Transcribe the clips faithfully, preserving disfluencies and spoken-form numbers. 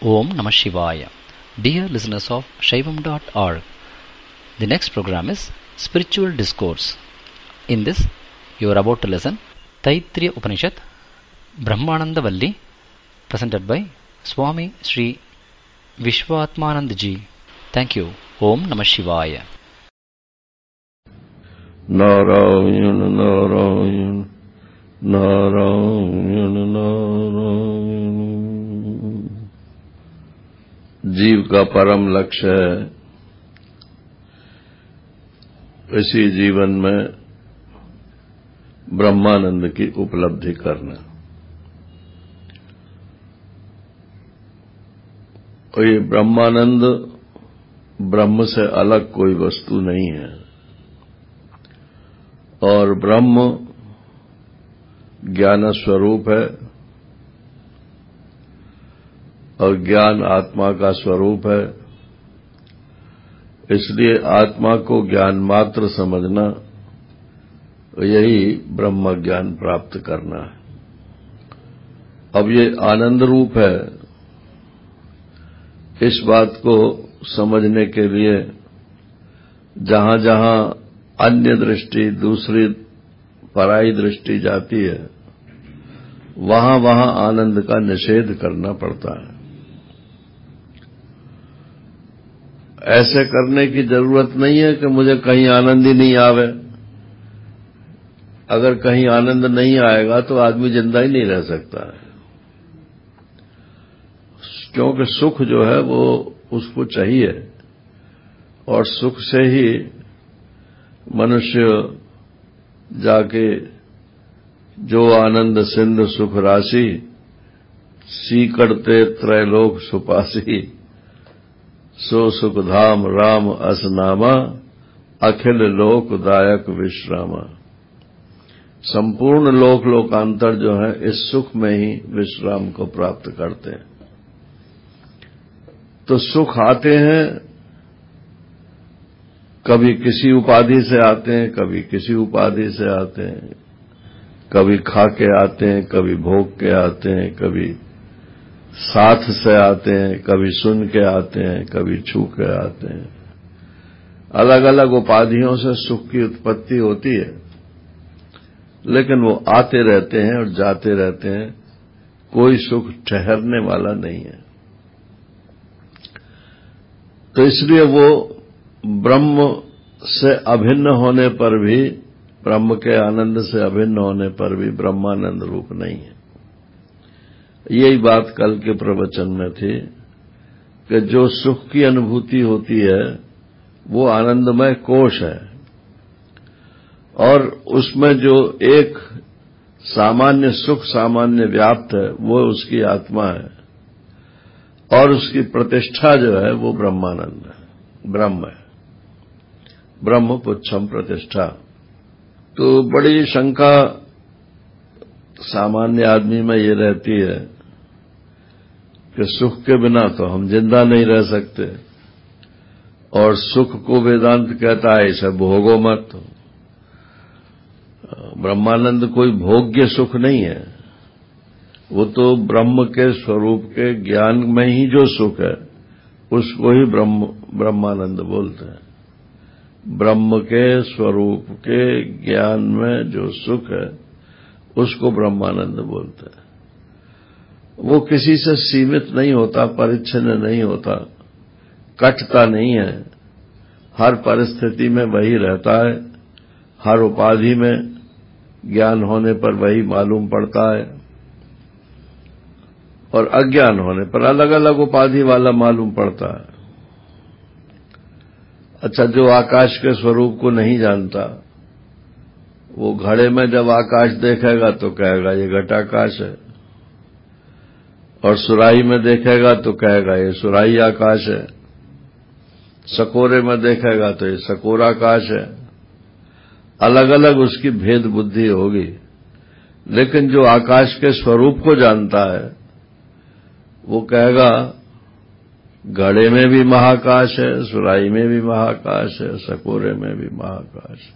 Om Namah Shivaya. Dear listeners of Shaivam dot org, the next program is Spiritual Discourse. In this, you are about to listen Taittiriya Upanishad, Brahmananda Valli, presented by Swami Sri Vishwatmanand Ji. Thank you. Om Namah Shivaya. Narayan Narayan Narayan Narayan. जीव का परम लक्ष्य है इसी जीवन में ब्रह्मानंद की उपलब्धि करना। और ये ब्रह्मानंद ब्रह्म से अलग कोई वस्तु नहीं है, और ब्रह्म ज्ञान स्वरूप है, और ज्ञान आत्मा का स्वरूप है। इसलिए आत्मा को ज्ञान मात्र समझना, यही ब्रह्म ज्ञान प्राप्त करना है। अब ये आनंद रूप है, इस बात को समझने के लिए जहां जहां अन्य दृष्टि, दूसरी पराई दृष्टि जाती है, वहां वहां आनंद का निषेध करना पड़ता है। ऐसे करने की जरूरत नहीं है कि मुझे कहीं आनंद ही नहीं आवे। अगर कहीं आनंद नहीं आएगा तो आदमी जिंदा ही नहीं रह सकता है, क्योंकि सुख जो है वो उसको चाहिए, और सुख से ही मनुष्य जाके जो आनंद सिंधु सुख राशि, सीकड़ते त्रैलोक सुपासी, सो सुख धाम राम असनामा, अखिल लोकदायक विश्रामा। संपूर्ण लोक लोकांतर जो है इस सुख में ही विश्राम को प्राप्त करते हैं। तो सुख आते हैं, कभी किसी उपाधि से आते हैं, कभी किसी उपाधि से आते हैं, कभी खा के आते हैं, कभी भोग के आते हैं, कभी साथ से आते हैं, कभी सुन के आते हैं, कभी छू के आते हैं। अलग अलग उपाधियों से सुख की उत्पत्ति होती है, लेकिन वो आते रहते हैं और जाते रहते हैं। कोई सुख ठहरने वाला नहीं है। तो इसलिए वो ब्रह्म से अभिन्न होने पर भी, ब्रह्म के आनंद से अभिन्न होने पर भी ब्रह्मानंद रूप नहीं है। यही बात कल के प्रवचन में थी कि जो सुख की अनुभूति होती है वो आनंदमय कोश है, और उसमें जो एक सामान्य सुख सामान्य व्याप्त है वो उसकी आत्मा है, और उसकी प्रतिष्ठा जो है वो ब्रह्मानंद है, ब्रह्म है। ब्रह्म पुच्छम प्रतिष्ठा। तो बड़ी शंका सामान्य आदमी में ये रहती है कि सुख के बिना तो हम जिंदा नहीं रह सकते, और सुख को वेदांत कहता है इसे भोगो मत। ब्रह्मानंद कोई भोग्य सुख नहीं है, वो तो ब्रह्म के स्वरूप के ज्ञान में ही जो सुख है उसको ही ब्रह्म ब्रह्मानंद बोलते हैं। ब्रह्म के स्वरूप के ज्ञान में जो सुख है उसको ब्रह्मानंद बोलते हैं। वो किसी से सीमित नहीं होता, परिच्छिन्न नहीं होता, कटता नहीं है, हर परिस्थिति में वही रहता है, हर उपाधि में ज्ञान होने पर वही मालूम पड़ता है, और अज्ञान होने पर अलग अलग उपाधि वाला मालूम पड़ता है। अच्छा, जो आकाश के स्वरूप को नहीं जानता, वो घड़े में जब आकाश देखेगा तो कहेगा ये घटाकाश है, और सुराही में देखेगा तो कहेगा ये सुराही आकाश है, सकोरे में देखेगा तो ये सकोराकाश है। अलग अलग उसकी भेद बुद्धि होगी, लेकिन जो आकाश के स्वरूप को जानता है वो कहेगा घड़े में भी महाकाश है, सुराही में भी महाकाश है, सकोरे में भी महाकाश है।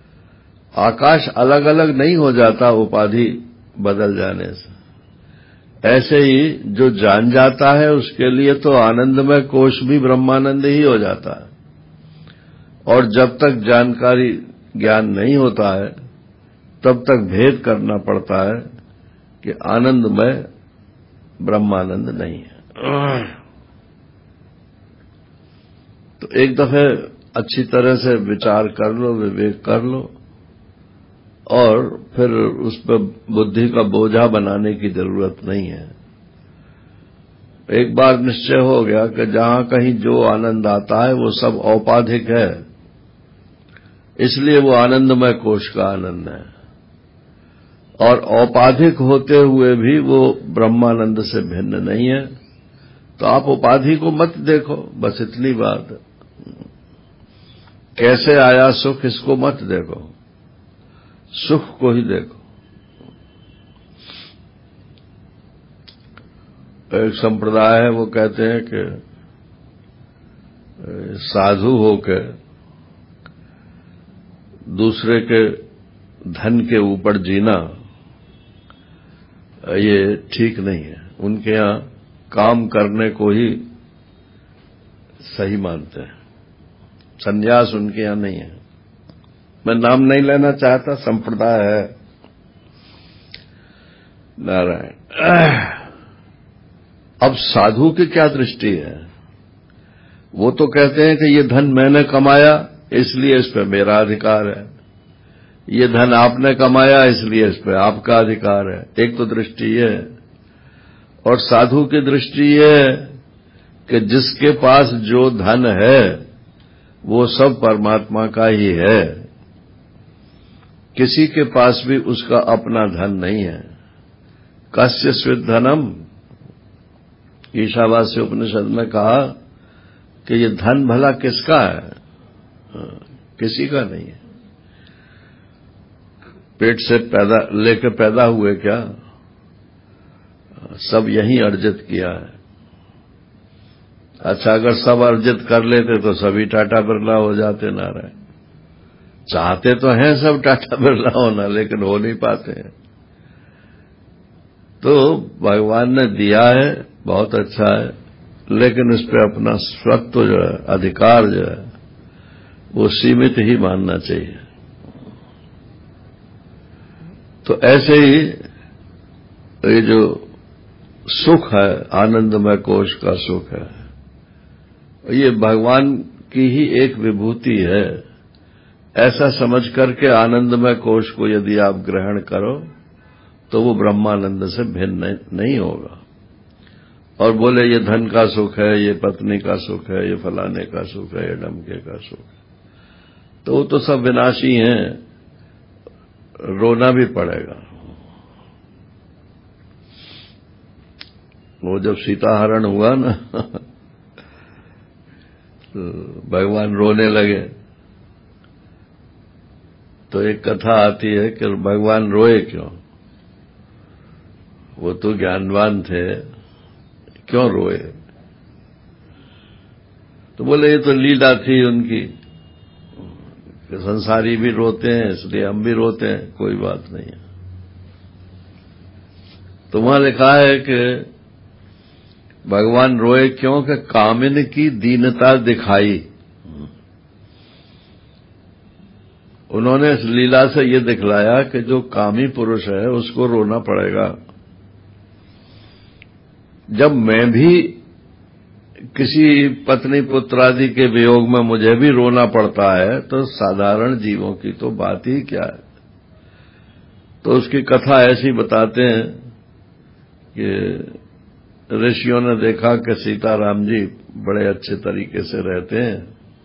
आकाश अलग अलग नहीं हो जाता उपाधि बदल जाने से। ऐसे ही जो जान जाता है उसके लिए तो आनंदमय कोश भी ब्रह्मानंद ही हो जाता है, और जब तक जानकारी ज्ञान नहीं होता है तब तक भेद करना पड़ता है कि आनंदमय ब्रह्मानंद नहीं है। तो एक दफे अच्छी तरह से विचार कर लो, विवेक कर लो, और फिर उस पर बुद्धि का बोझा बनाने की जरूरत नहीं है। एक बार निश्चय हो गया कि जहां कहीं जो आनंद आता है वो सब औपाधिक है, इसलिए वो आनंदमय कोश का आनंद है, और औपाधिक होते हुए भी वो ब्रह्मानंद से भिन्न नहीं है। तो आप उपाधि को मत देखो, बस इतनी बात। कैसे आया सुख इसको मत देखो, सुख को ही देखो। एक संप्रदाय है, वो कहते हैं कि साधु होकर दूसरे के धन के ऊपर जीना ये ठीक नहीं है। उनके यहां काम करने को ही सही मानते हैं, संन्यास उनके यहां नहीं है। मैं नाम नहीं लेना चाहता, संप्रदाय है। नारायण। अब साधु की क्या दृष्टि है? वो तो कहते हैं कि ये धन मैंने कमाया इसलिए इस पे मेरा अधिकार है, ये धन आपने कमाया इसलिए इस पे आपका अधिकार है। एक तो दृष्टि ये है, और साधु की दृष्टि ये है कि जिसके पास जो धन है वो सब परमात्मा का ही है, किसी के पास भी उसका अपना धन नहीं है। कस्य स्वित धनम, ईशावास्य उपनिषद में कहा कि ये धन भला किसका है? किसी का नहीं है। पेट से पैदा लेकर पैदा हुए क्या? सब यहीं अर्जित किया है। अच्छा, अगर सब अर्जित कर लेते तो सभी टाटा बिरला हो जाते। नारायण। चाहते तो हैं सब टाटा बिरला होना, लेकिन हो नहीं पाते हैं। तो भगवान ने दिया है, बहुत अच्छा है, लेकिन इस पे अपना स्वत्व जो है, अधिकार जो है, वो सीमित ही मानना चाहिए। तो ऐसे ही ये जो सुख है, आनंदमय कोश का सुख है, ये भगवान की ही एक विभूति है। ऐसा समझ करके आनंदमय कोश को यदि आप ग्रहण करो तो वो ब्रह्मानंद से भिन्न नहीं होगा। और बोले ये धन का सुख है, ये पत्नी का सुख है, ये फलाने का सुख है, ये डमके का सुख है, तो वो तो सब विनाशी हैं, रोना भी पड़ेगा। वो जब सीताहरण हुआ ना तो भगवान रोने लगे। तो एक कथा आती है कि भगवान रोए क्यों? वो तो ज्ञानवान थे, क्यों रोए? तो बोले ये तो लीला थी उनकी, संसारी भी रोते हैं इसलिए हम भी रोते हैं, कोई बात नहीं है। तो वहां लिखा है कि भगवान रोए क्यों? कि कामिन की दीनता दिखाई। उन्होंने इस लीला से ये दिखलाया कि जो कामी पुरुष है उसको रोना पड़ेगा। जब मैं भी किसी पत्नी पुत्र आदि के वियोग में मुझे भी रोना पड़ता है तो साधारण जीवों की तो बात ही क्या है। तो उसकी कथा ऐसी बताते हैं कि ऋषियों ने देखा कि सीताराम जी बड़े अच्छे तरीके से रहते हैं,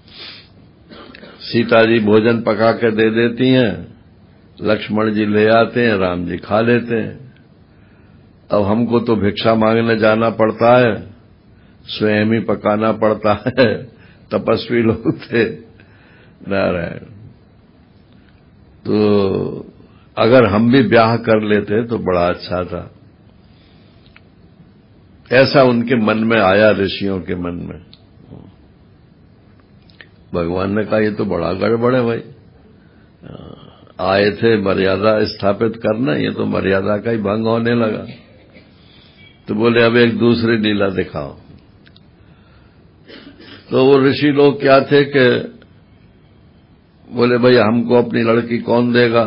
सीता जी भोजन पका के दे देती हैं, लक्ष्मण जी ले आते हैं, राम जी खा लेते हैं। अब हमको तो भिक्षा मांगने जाना पड़ता है, स्वयं ही पकाना पड़ता है। तपस्वी लोग थे नारायण। तो अगर हम भी ब्याह कर लेते तो बड़ा अच्छा था, ऐसा उनके मन में आया, ऋषियों के मन में। भगवान ने कहा ये तो बड़ा गड़बड़ है भाई, आए थे मर्यादा स्थापित करना, ये तो मर्यादा का ही भंग होने लगा। तो बोले अब एक दूसरी लीला दिखाओ। तो वो ऋषि लोग क्या थे कि बोले भाई हमको अपनी लड़की कौन देगा?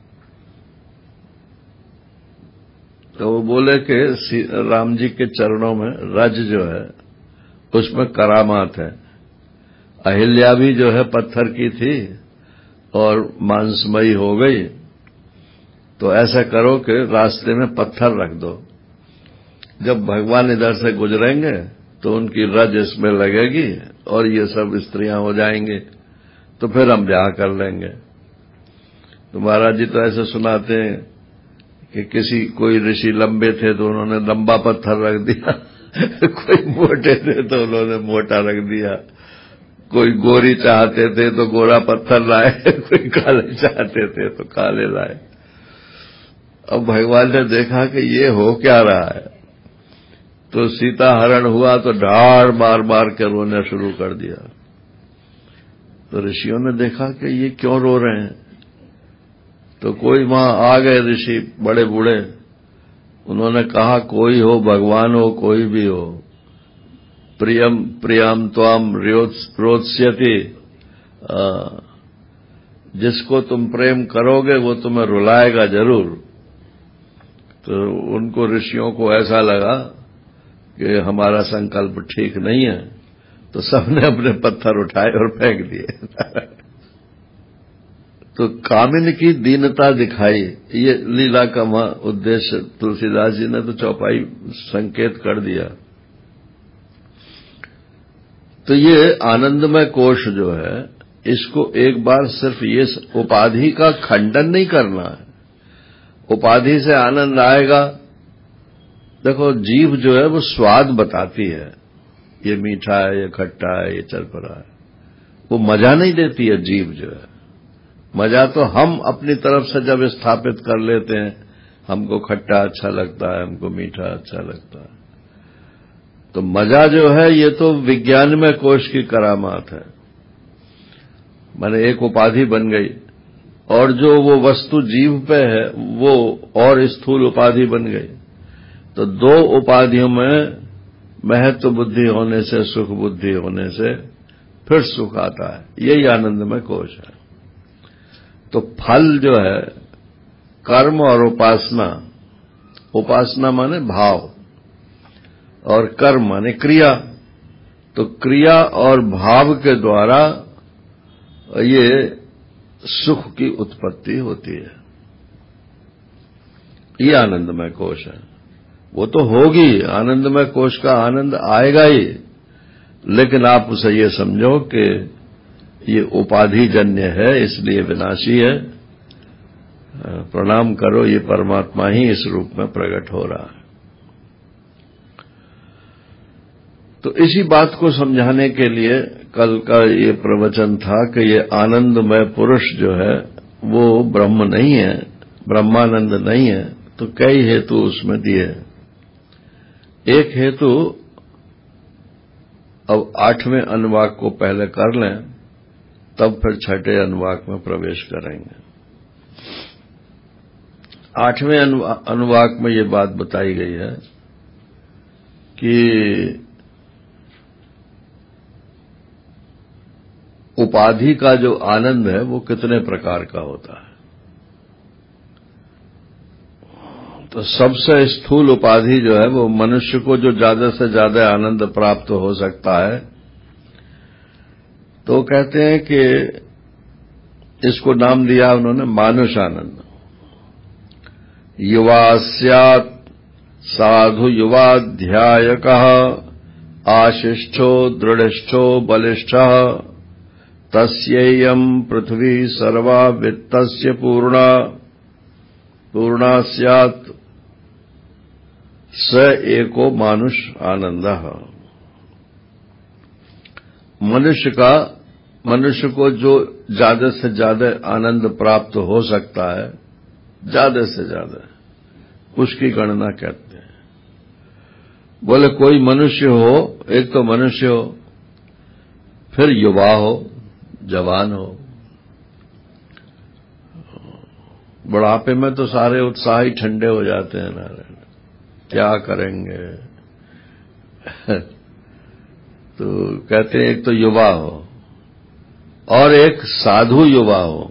तो वो बोले कि राम जी के चरणों में रज जो है उसमें करामात है। अहिल्या भी जो है पत्थर की थी और मांसमयी हो गई, तो ऐसा करो कि रास्ते में पत्थर रख दो, जब भगवान इधर से गुजरेंगे तो उनकी रज इसमें लगेगी और ये सब स्त्रियां हो जाएंगी, तो फिर हम ब्याह कर लेंगे। तो महाराज जी तो ऐसे सुनाते हैं कि किसी कोई ऋषि लंबे थे तो उन्होंने लंबा पत्थर रख दिया, कोई मोटे थे तो उन्होंने मोटा रख दिया, कोई गोरी चाहते थे तो गोरा पत्थर लाए, कोई काले चाहते थे तो काले लाए। अब भगवान ने देखा कि ये हो क्या रहा है, तो सीता हरण हुआ तो ढाड़ मार मार के रोना शुरू कर दिया। तो ऋषियों ने देखा कि ये क्यों रो रहे हैं, तो कोई वहां आ गए ऋषि बड़े बूढ़े, उन्होंने कहा कोई हो, भगवान हो, कोई भी हो, प्रियम प्रियम त्वाम रोत्स्यति, जिसको तुम प्रेम करोगे वो तुम्हें रुलाएगा जरूर। तो उनको ऋषियों को ऐसा लगा कि हमारा संकल्प ठीक नहीं है, तो सबने अपने पत्थर उठाए और फेंक दिए। तो कामिनी की दीनता दिखाई, ये लीला का उद्देश्य तुलसीदास जी ने तो चौपाई संकेत कर दिया। तो ये आनंदमय कोश जो है, इसको एक बार सिर्फ ये उपाधि का खंडन नहीं करना है। उपाधि से आनंद आएगा, देखो जीभ जो है वो स्वाद बताती है, ये मीठा है, ये खट्टा है, ये चरपरा है, वो मजा नहीं देती है जीभ जो है। मजा तो हम अपनी तरफ से जब स्थापित कर लेते हैं, हमको खट्टा अच्छा लगता है, हमको मीठा अच्छा लगता है, तो मजा जो है ये तो विज्ञानमय कोश की करामात है। माने एक उपाधि बन गई और जो वो वस्तु जीव पे है वो और स्थूल उपाधि बन गई, तो दो उपाधियों में महत्व बुद्धि होने से, सुख बुद्धि होने से फिर सुख आता है। यही आनंदमय कोश है। तो फल जो है कर्म और उपासना, उपासना माने भाव और कर्म माने क्रिया, तो क्रिया और भाव के द्वारा ये सुख की उत्पत्ति होती है। ये आनंदमय कोश है। वो तो होगी, आनंदमय कोश का आनंद आएगा ही, लेकिन आप उसे ये समझो कि ये उपाधिजन्य है, इसलिए विनाशी है। प्रणाम करो, ये परमात्मा ही इस रूप में प्रकट हो रहा है। तो इसी बात को समझाने के लिए कल का ये प्रवचन था कि ये आनंदमय पुरुष जो है वो ब्रह्म नहीं है, ब्रह्मानंद नहीं है। तो कई हेतु उसमें दिए। एक हेतु अब आठवें अनुवाक को पहले कर लें, तब फिर छठे अनुवाक में प्रवेश करेंगे। आठवें अनुवाक में ये बात बताई गई है कि उपाधि का जो आनंद है वो कितने प्रकार का होता है। तो सबसे स्थूल उपाधि जो है वो मनुष्य को जो ज्यादा से ज्यादा आनंद प्राप्त हो सकता है, तो कहते हैं कि इसको नाम दिया उन्होंने मानुष आनंद। युवा स्यात् साधु युवाध्यायकः आशिष्ठो दृढ़िष्ठो बलिष्ठः तस्येयं पृथ्वी सर्वा वित्तस्य पूर्णा पूर्णा स्यात् स एको मानुष आनंदः। मनुष्य का मनुष्य को जो ज्यादा से ज्यादा आनंद प्राप्त हो सकता है, ज्यादा से ज्यादा, उसकी गणना करते हैं। बोले कोई मनुष्य हो, एक तो मनुष्य हो, फिर युवा हो, जवान हो। बुढ़ापे में तो सारे उत्साही ठंडे हो जाते हैं नारायण, क्या करेंगे। तो कहते हैं एक तो युवा हो और एक साधु युवा हो।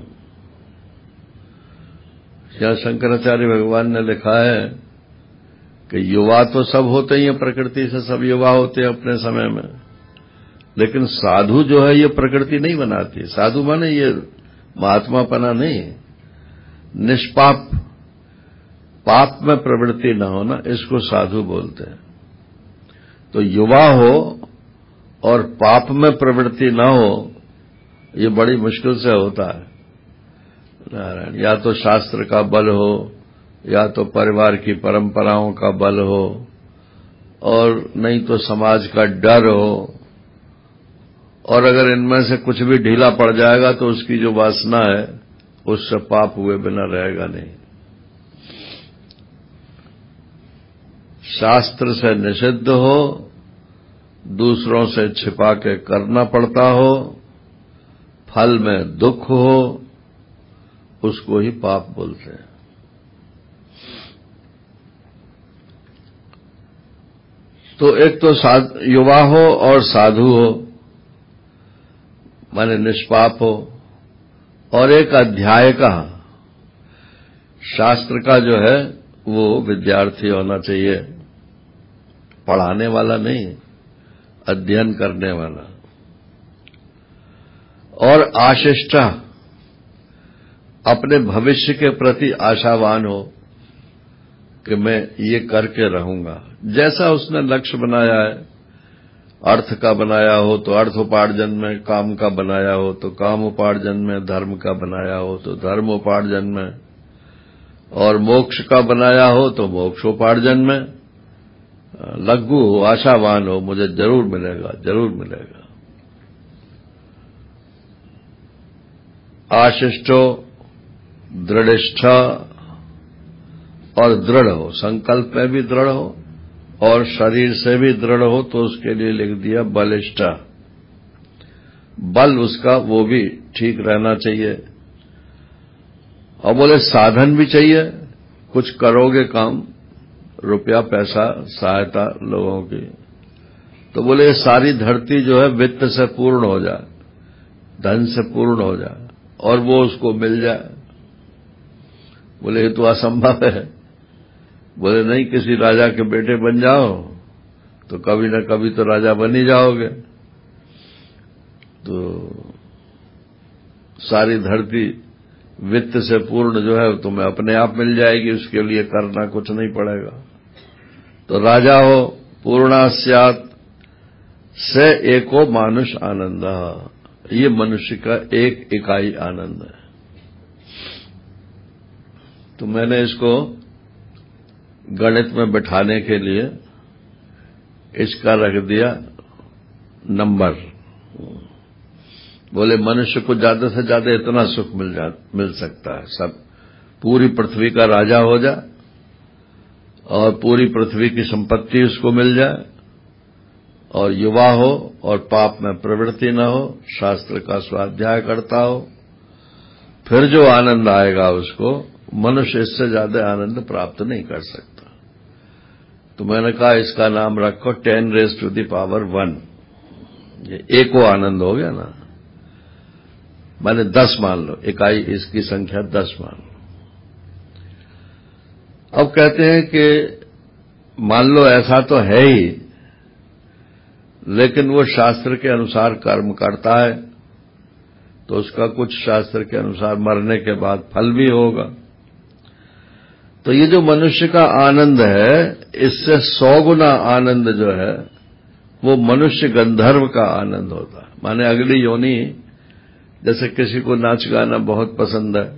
यहाँ शंकराचार्य भगवान ने लिखा है कि युवा तो सब होते ही हैं, प्रकृति से सब युवा होते हैं अपने समय में, लेकिन साधु जो है ये प्रकृति नहीं बनाती। साधु माने ये महात्मापना नहीं, निष्पाप, पाप में प्रवृत्ति न होना, इसको साधु बोलते हैं। तो युवा हो और पाप में प्रवृत्ति न हो, ये बड़ी मुश्किल से होता है नारायण। या तो शास्त्र का बल हो, या तो परिवार की परंपराओं का बल हो, और नहीं तो समाज का डर हो, और अगर इनमें से कुछ भी ढीला पड़ जाएगा तो उसकी जो वासना है उससे पाप हुए बिना रहेगा नहीं। शास्त्र से निषिद्ध हो, दूसरों से छिपा के करना पड़ता हो, फल में दुख हो, उसको ही पाप बोलते हैं। तो एक तो युवा हो और साधु हो, माने निष्पाप हो, और एक अध्याय का, शास्त्र का जो है वो विद्यार्थी होना चाहिए, पढ़ाने वाला नहीं, अध्ययन करने वाला। और आशिष्ट, अपने भविष्य के प्रति आशावान हो कि मैं ये करके रहूंगा। जैसा उसने लक्ष्य बनाया है, अर्थ का बनाया हो तो अर्थोपार्जन में, काम का बनाया हो तो काम उपार्जन में, धर्म का बनाया हो तो धर्म उपार्जन में, और मोक्ष का बनाया हो तो मोक्षोपार्जन में लग्गू हो, आशावान हो, मुझे जरूर मिलेगा, जरूर मिलेगा। आशिष्टो, दृढ़िष्ठ और दृढ़ हो, संकल्प में भी दृढ़ हो और शरीर से भी दृढ़ हो, तो उसके लिए लिख दिया बलिष्ठ। बल उसका वो भी ठीक रहना चाहिए। और बोले साधन भी चाहिए, कुछ करोगे काम, रुपया पैसा सहायता लोगों की, तो बोले सारी धरती जो है वित्त से पूर्ण हो जाए, धन से पूर्ण हो जाए और वो उसको मिल जाए। बोले ये तो असंभव है। बोले नहीं, किसी राजा के बेटे बन जाओ तो कभी न कभी तो राजा बन ही जाओगे। तो सारी धरती वित्त से पूर्ण जो है तुम्हें अपने आप मिल जाएगी, उसके लिए करना कुछ नहीं पड़ेगा। तो राजा हो पूर्णा स्यात् से एको मानुष आनंद, ये मनुष्य का एक इकाई आनंद है। तो मैंने इसको गणित में बैठाने के लिए इसका रख दिया नंबर। बोले मनुष्य को ज्यादा से ज्यादा इतना सुख मिल जा मिल सकता है, सब पूरी पृथ्वी का राजा हो जाए और पूरी पृथ्वी की संपत्ति उसको मिल जाए, और युवा हो और पाप में प्रवृत्ति न हो, शास्त्र का स्वाध्याय करता हो, फिर जो आनंद आएगा उसको मनुष्य इससे ज्यादा आनंद प्राप्त नहीं कर सकता। तो मैंने कहा इसका नाम रखो ten raise to the power one. ये एको आनंद हो गया ना, मैंने दस मान लो, इकाई इसकी संख्या दस मान लो। अब कहते हैं कि मान लो ऐसा तो है ही, लेकिन वो शास्त्र के अनुसार कर्म करता है तो उसका कुछ शास्त्र के अनुसार मरने के बाद फल भी होगा। तो ये जो मनुष्य का आनंद है, इससे सौ गुना आनंद जो है वो मनुष्य गंधर्व का आनंद होता है। माने अगली योनि, जैसे किसी को नाच गाना बहुत पसंद है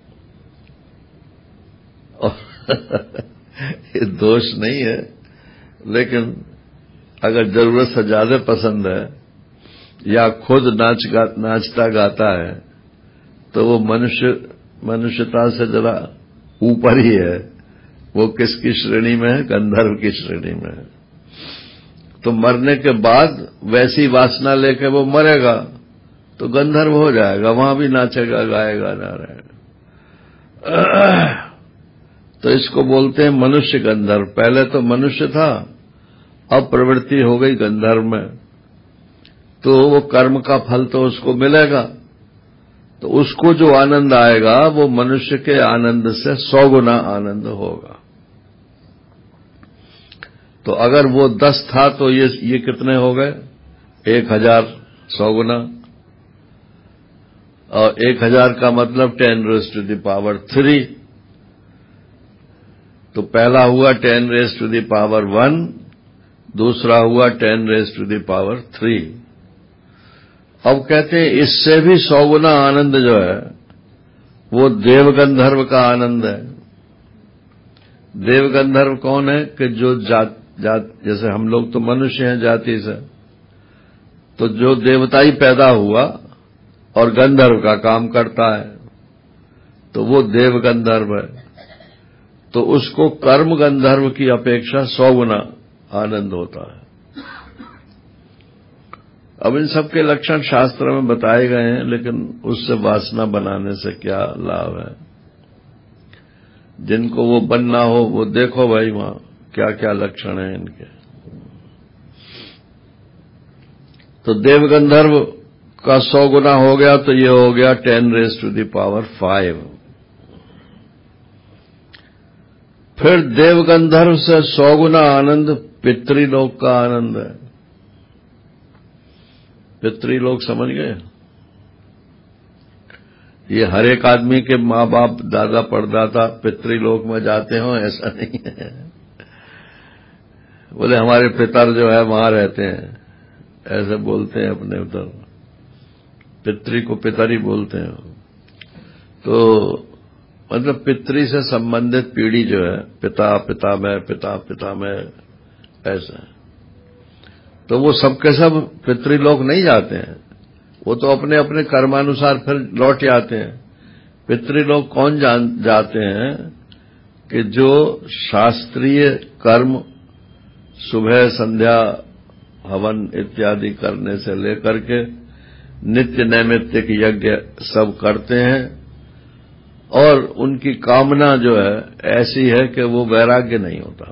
और ये दोष नहीं है, लेकिन अगर जरूरत से ज्यादा पसंद है या खुद नाच गा, नाचता गाता है तो वो मनुष्य मनुष्यता से जरा ऊपर ही है। वो किसकी श्रेणी में है? गंधर्व की श्रेणी में है। तो मरने के बाद वैसी वासना लेके वो मरेगा तो गंधर्व हो जाएगा, वहां भी नाचेगा गाएगा नारायण। तो तो इसको बोलते हैं मनुष्य गंधर्व। पहले तो मनुष्य था, अब प्रवृत्ति हो गई गंधर्व में, तो वो कर्म का फल तो उसको मिलेगा, तो उसको जो आनंद आएगा वो मनुष्य के आनंद से सौ गुना आनंद होगा। तो अगर वो दस था तो ये ये कितने हो गए? एक हजार सौ गुना, और एक हजार का मतलब ten raise to the power three. तो पहला हुआ ten raise to the power one, दूसरा हुआ ten raise to the power three. अब कहते हैं इससे भी सौ गुना आनंद जो है वो देवगंधर्व का आनंद है। देवगंधर्व कौन है? कि जो जात जात जैसे हम लोग तो मनुष्य हैं जाति से, तो जो देवता ही पैदा हुआ और गंधर्व का काम करता है तो वो देवगंधर्व है। तो उसको कर्म गंधर्व की अपेक्षा सौ गुना आनंद होता है। अब इन सब के लक्षण शास्त्र में बताए गए हैं, लेकिन उससे वासना बनाने से क्या लाभ है? जिनको वो बनना हो वो देखो भाई वहां क्या क्या लक्षण हैं इनके। तो देवगंधर्व का सौ गुना हो गया तो ये हो गया ten raise to the power five. फिर देवगंधर्व से सौ गुना आनंद पितृलोक का आनंद है। पितृलोक समझ गए? ये हर एक आदमी के माँ बाप दादा परदादा पितृलोक में जाते हो ऐसा नहीं है। बोले हमारे पितर जो है वहां रहते हैं, ऐसे बोलते हैं अपने उधर, पितृ को पितर ही बोलते हैं। तो मतलब पितृ से संबंधित पीढ़ी जो है, पिता पिता में पिता पिता में ऐसा, तो वो सब के सब पितृलोक नहीं जाते हैं, वो तो अपने अपने कर्मानुसार फिर लौट आते हैं। पितृलोक कौन जान जाते हैं? कि जो शास्त्रीय कर्म सुबह संध्या हवन इत्यादि करने से लेकर के नित्य नैमित्तिक यज्ञ सब करते हैं, और उनकी कामना जो है ऐसी है कि वो वैराग्य नहीं होता।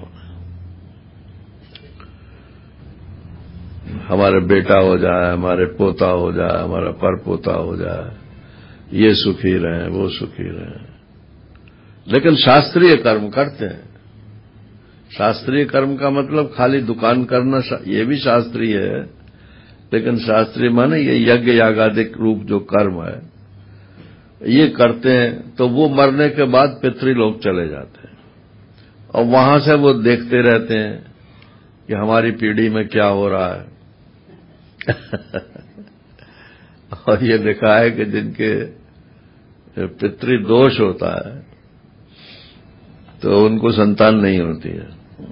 हमारे बेटा हो जाए, हमारे पोता हो जाए, हमारा परपोता हो जाए, ये सुखी रहे वो सुखी रहे, लेकिन शास्त्रीय कर्म करते हैं। शास्त्रीय कर्म का मतलब खाली दुकान करना, ये भी शास्त्रीय है, लेकिन शास्त्रीय माने ये यज्ञ यागादिक रूप जो कर्म है ये करते हैं। तो वो मरने के बाद पितृलोक चले जाते हैं, और वहां से वो देखते रहते हैं कि हमारी पीढ़ी में क्या हो रहा है। और ये देखा है कि जिनके पितृदोष होता है तो उनको संतान नहीं होती है।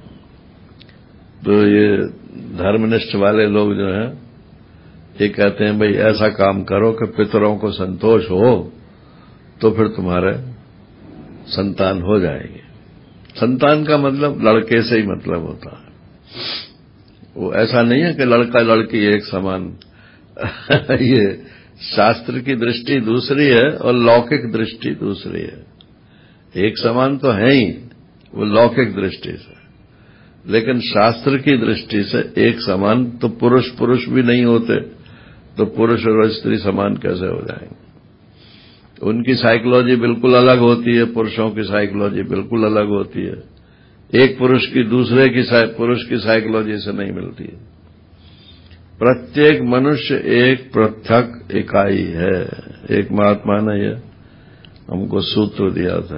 तो ये धर्मनिष्ठ वाले लोग जो हैं ये कहते हैं भाई ऐसा काम करो कि पितरों को संतोष हो, तो फिर तुम्हारे संतान हो जाएगी। संतान का मतलब लड़के से ही मतलब होता है, वो ऐसा नहीं है कि लड़का लड़की एक समान। ये शास्त्र की दृष्टि दूसरी है और लौकिक दृष्टि दूसरी है। एक समान तो है ही वो लौकिक दृष्टि से, लेकिन शास्त्र की दृष्टि से एक समान तो पुरुष पुरुष भी नहीं होते, तो पुरुष और स्त्री समान कैसे हो जाएंगे? उनकी साइकोलॉजी बिल्कुल अलग होती है, पुरुषों की साइकोलॉजी बिल्कुल अलग होती है। एक पुरुष की दूसरे की पुरुष की साइकोलॉजी से नहीं मिलती है। प्रत्येक मनुष्य एक पृथक इकाई है। एक महात्मा ने यह हमको सूत्र दिया था,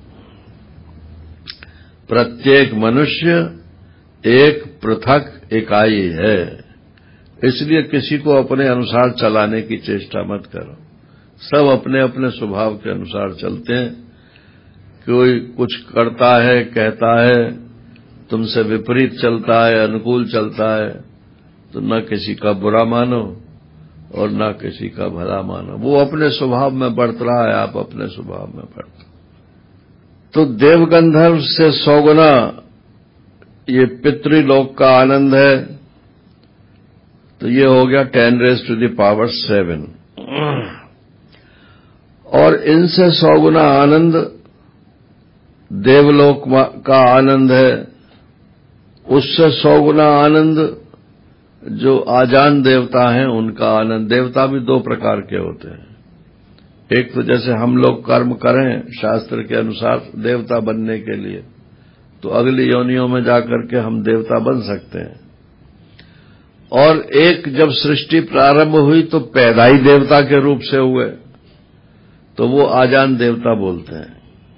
प्रत्येक मनुष्य एक पृथक इकाई है, इसलिए किसी को अपने अनुसार चलाने की चेष्टा मत करो। सब अपने अपने स्वभाव के अनुसार चलते हैं। कोई कुछ करता है, कहता है, तुमसे विपरीत चलता है, अनुकूल चलता है, तो न किसी का बुरा मानो और न किसी का भला मानो। वो अपने स्वभाव में बढ़त रहा है, आप अपने स्वभाव में बढ़ते। तो देवगंधर्व से सौ गुना ये पितृलोक का आनंद है, तो ये हो गया ten raise to the power seven. और इनसे सौ गुना आनंद देवलोक का आनंद है, उससे सौ गुना आनंद जो आजान देवता हैं उनका आनंद। देवता भी दो प्रकार के होते हैं। एक तो जैसे हम लोग कर्म करें शास्त्र के अनुसार देवता बनने के लिए, तो अगली योनियों में जाकर के हम देवता बन सकते हैं। और एक जब सृष्टि प्रारंभ हुई तो पैदा ही देवता के रूप से हुए, तो वो आजान देवता बोलते हैं।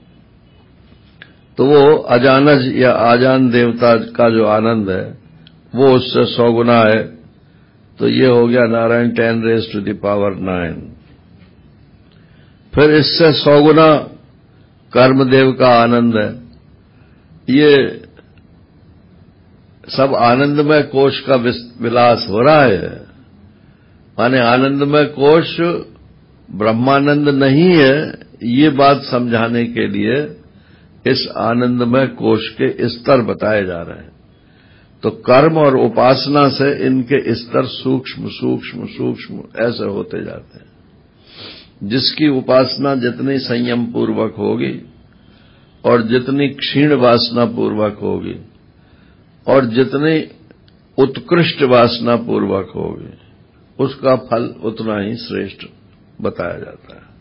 तो वो अजानज या आजान देवता का जो आनंद है वो उससे सौ गुना है। तो ये हो गया Narayan ten raise to the power nine. फिर इससे सौ गुना कर्मदेव का आनंद है। ये सब आनंदमय कोश का विलास हो रहा है। माने आनंदमय कोश ब्रह्मानंद नहीं है, ये बात समझाने के लिए इस आनंदमय कोश के स्तर बताए जा रहे हैं। तो कर्म और उपासना से इनके स्तर सूक्ष्म सूक्ष्म सूक्ष्म ऐसे होते जाते हैं। जिसकी उपासना जितनी संयम पूर्वक होगी और जितनी क्षीण वासना पूर्वक होगी और जितनी उत्कृष्ट वासना पूर्वक होगी, उसका फल उतना ही श्रेष्ठ बताया जाता है।